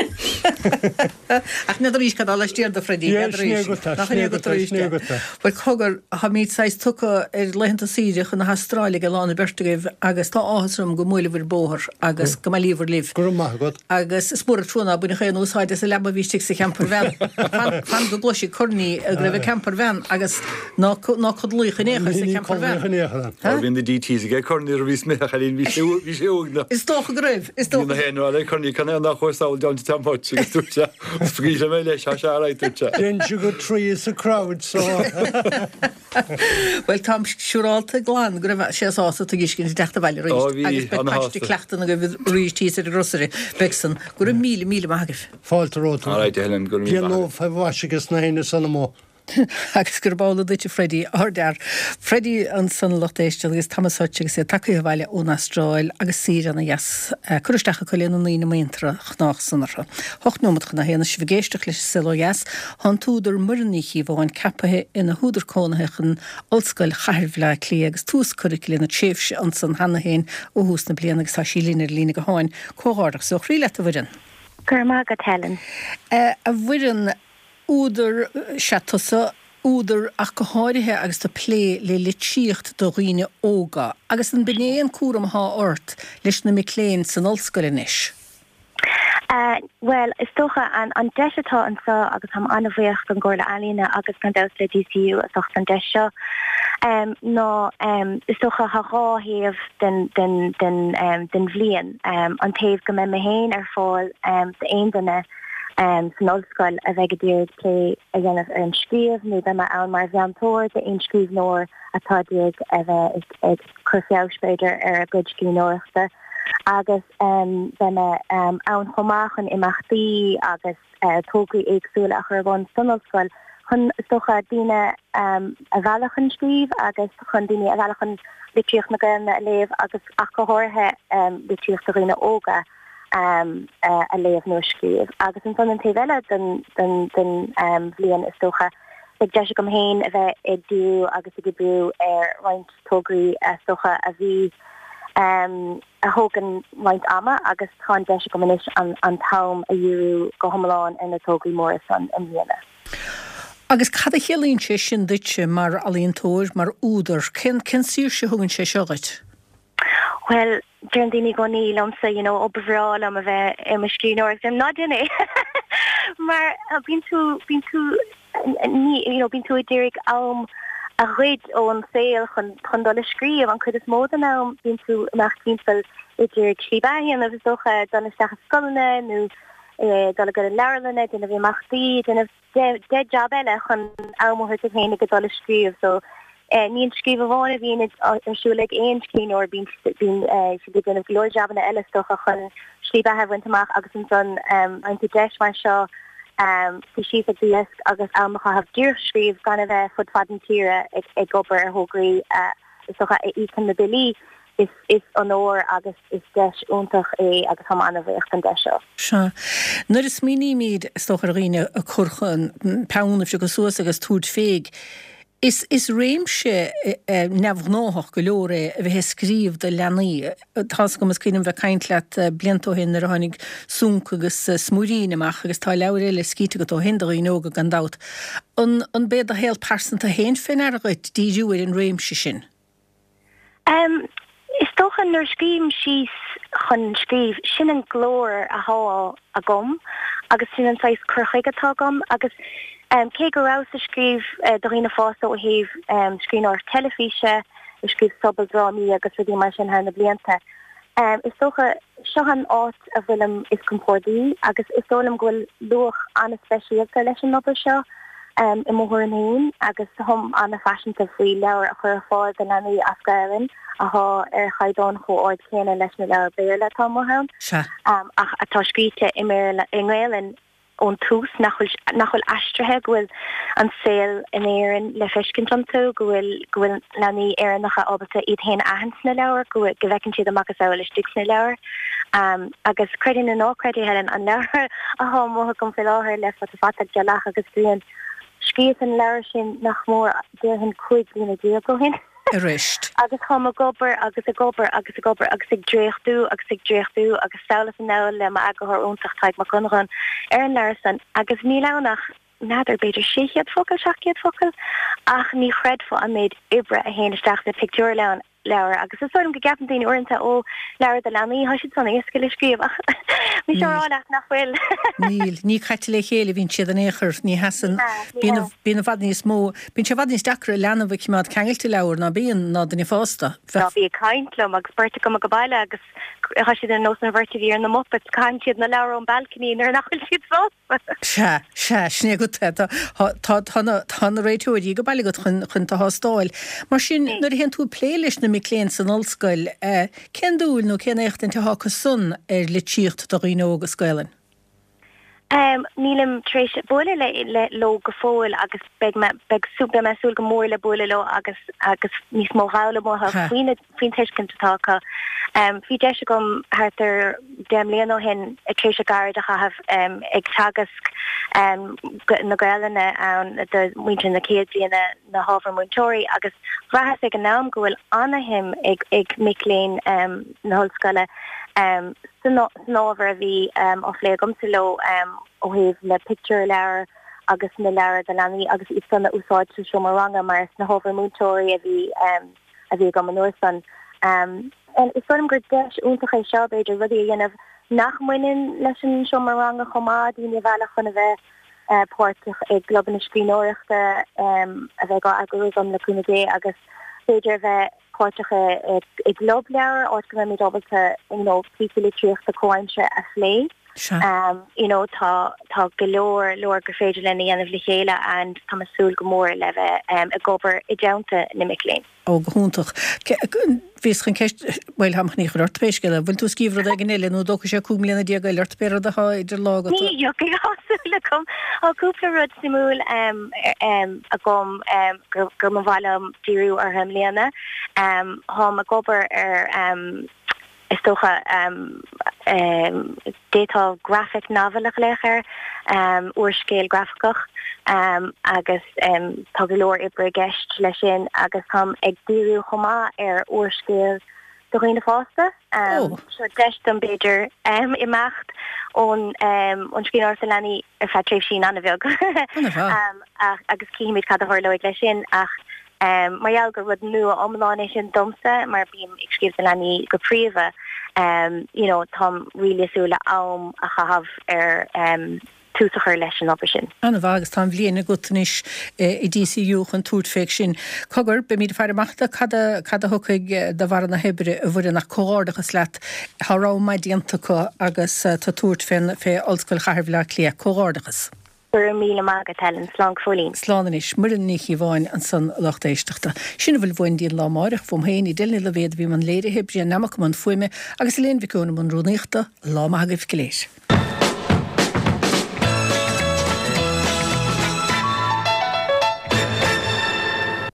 Ach na rís cadá leistíar do Freddí Bfuil chugur ha míid 6 tucha leanta síide chun na Austrrália go lána bertagah agus tá áhasrum go múlihir bóthir agus go líomhar líh. Agus spúra trúna buna chéan úsáide sa leba vístig sa campar bhean. Fan go bloisi corní a gribh campar bhean agus ná chud luúcha nécha sa campar bhean. Bhín de DTs ige corní a vís meach chalín bhí séúgna. Is tócha gribh, is tócha. Na héanú corní can nach chuáil down to tampáid túte. Frí mé leis se ráitúte. Den you go tree is a crowd so. Well tam siúráilta glán go raibh sé ása a giscin deachta bhaile ríist. Agus be cleachtain a go bh ríistí a Rossari Bexon go mí maigah. Fáilta róta. Helen go mí. Nó fehhaisigus na héine sanna mó. Agus gur bála duite Freddí ardar. Freddí an san lochtéiste agus tamáte sé takeí bhile ón Astráil agus sí anna jas chuistecha choléanú ína méntra nach sanarra. Hochtnúmad chuna héana sibhgéisteach leis silójas, há túidir murníí bháin capathe ina húdarcónathe olscoil chairhla clí agus tús curriculína tséfse an san hana héin ó hús na bliana agus tá sílínar lína go háin cóáireach so chrí leta bhuiin. Gur mágad Helen. A bhuiin úidir seatusa úidir ach go háirithe agus tá plé le tíocht do riine óga, agus an benéon cuaram há ort leis na miléin san olscoil inis. Well, is tócha an deisitá an sa agus ham anmhaocht an gcóla alína agus gan daus le DCU a socht an deisio. No, is tócha ha ráhéamh den bhliain an taobh go mé héin ar fáil de aondanna san olscoil a bheith lé a dhéanamh ar an scríomh nó be an mar bheantóir de on scríomh nóir atá déag a bheith ag chufiáspéidir ar a good scríomh nóireachta agus bena ann chomachan imachtaí agus tógaí éagsúla a chur bhain san olscoil chun stocha daoine a bhealachan scríomh agus chun daoine a bhealachan litríocht na gana a léamh agus ach go háirthe litríocht a riine óga a léamh nó scríomh. Agus an fan an taobhile den bhliain is tócha ag deise gom héin a bheith ag dú agus ag brú ar roint tógraí tócha a bhí a hógan roint ama agus tá deise gom inis an tam a dhéú go thomáin ina tógraí mór san an bhliaine. Agus cad a chéalaonn sé sin duite mar alíontóir mar úidir cin sír se thugann sé seogat? Well, during the Nigoni lumsa, overall, I'm a screen or I'm not in it. Maar I've been to a Derek a read on sale on dollar screen and could have more than now been to Martinfel a Derek Shibai and I was doch done a staff skolne nu dollar got a Laralene and a Marti and a dead job on almo her to paint a dollar screen so níon scríomh bháin a bhíon arsú le aon cín or bín si bhíon a glóir job na eile stocha chun slíbathe bhaintach agus an son an tú deis mar seo fi si a dúas agus amcha haf dúr scríomh gan a bheith fud fadan tíre ag gobar ar thógraí stocha íchan na bilí is an óir agus is deis úntach agus ha anna bheocht an deisio. Se. Nuair is míní míad stocha riine a churchan peúnamh se go suas agus túd féig. Is réimse nefhnóthach go leor a bheit scríomh de leanaí. Tá go mas cíanam bheith caint leat bliantóhin ar tháinig súnca agus smúríneach agus tá leabhar eile scíte go tó hindaí nóga gan dat. An béad a héal persanta héin fin ar goit díúir in réimse sin? Is tócha nuair scríim síos chun scríomh sin an glór a háil a gom, agus sin an sais curchaig atá gom, agus cé go rá a scríomh do riine fásta ó híh scrín or telefíe, is scríomh subbaldráí agus ruí mar sin hena blianta. Is tócha seohan áit a bhfuilm is compórdaí, agus is tólam ghfuil luach an speisialta leis an nobal seo I móthir an héin, agus thom anna fashionanta faoi leabhar a chur fáil den leanaí ascailin ath ar chaidán cho áid chéanana leis na leabhar béle tá mórthain. Ach atá scríte i ngáileann ón tús nachfuil astrathe gohfuil an saoil in éireann le feiscinntanú gohfuil leanaí éannacha ábalta iad héin ahans na leabhar go bhhecinn siad amach saoil istigh na leabhar. Agus credin an ácredí helen an leabhar a mótha gom fé láthir le fat a fata dealach agus bríon ski an leir sin nach mór de hun cuid lína dé go hin. Rist. Agus chum a gobar agus a gobar agus a gobar agus ag dréchtú agus saolas an ná le a agahar úntachthaid mar gunran an leir san agus ní lenach nadir beidir séchiad focail seachiad focail ach ní chredfo a méid ibre a héanaisteach na picúr lean leir agus is sóm go gapan daoine orintanta ó leir de lenaí thoisiid sanna iscail scríomh ní seráach nachhfuil. Níl ní chaite le chéile hín siad an éair ní hasan bína fad níos mó bín se fad níos dacra leanana bh mád cheangailtí leabhar ná bíon ná duna fásta. Bhí caiintlumm agus berta go go bailile agus siad an nó an bhirrtaí ar na mopet caiint siad na leabhar an balcaní ar nachfuil siad fá. Sné go tána réitiúí go bailile go chun tá hásáil. Mar sin nuair hen tú pléiles na mi léan san olscoil, cén dúil nó cén échtain te hácha sun le tíocht do rió agus scoilen? Nílim trééis bóla le lo go fóil agus beg súpa me súl go mór le bóla lo agus níos mórála mó fin teiscinntatácha. Bhí de gom hátar déimlíon ó hen a trééis a gar a chahaf ag tagasc na gailena an muintin na céad bliana na hábhar múntóirí agus bhrahas ag an nám gohfuil anna him ag miléin na hoscoile snáver bhí oflé gomsa lo ó héh le picture leir agus na leir de lení agus is sanna úsáid tú seomaranga mar na hábhar múntóirí a bhí go an nuasan. Is stom gur deis úntacha seo beidir rudí a dhéanamh nach muinen leis an seomaranga chomá díine bhealach chuna bheith páirteach ag globan na scríóireachta a bheith go agurúm leúna dé agus beidir bheith páirtecha ag glob leir áit go mé dobalta pípili tríocht a cóhaimse a phlé. Tá golóir leir go féidir lena dhéanamh le chéile an tá súl go mór le bheith a gobar i deanta na miléin. Ó go húntaach. Vís chun ceist bhil hamach ní ortpéisceile, bhfuil tú scíomh a gnéile nó docha sé cúmlíanana diaga ortpéir a idir lágad. Ní hasúla gom áúpla rud simúl a gom gur man bhile díú ar himlíana há a gobar ar is tócha détá graphic novelach lécher oerscéil graficach agus tá go leor ibre gist lei sin agus chum ag díú chomá ar oerscéil do réine fásta so deist an beidir imacht ón cín orsa lení ar fetréh sin anna bheag agus cíimiid cad a leid lei sin ach mar go rud nu omláin sin domsa mar bím ag scríb lení go príomh Tom rilasúla am a chahaf ar túsachar leis an op sin. Anna bhagus tá bbliana gotanis i DCU chun túrtfeic sin. Cogur be míad fearmachta cad a thucaig de bhar na hebre a bhfuir nach cóárdachas leat thrá maid diantacha agus tá túirt fé olscoil chaharbh le clia cóárdachas. míle mágad talin slán fólín. Slánanis mar an níí bháin an san lechtéisteachta. Sinna bhfuil bhain díon lámáireach fóm héin í déilna le bhéad bhí man léire hebrí namach man fuime agus léon bhicúna man rúnaíochta lámagah go léir.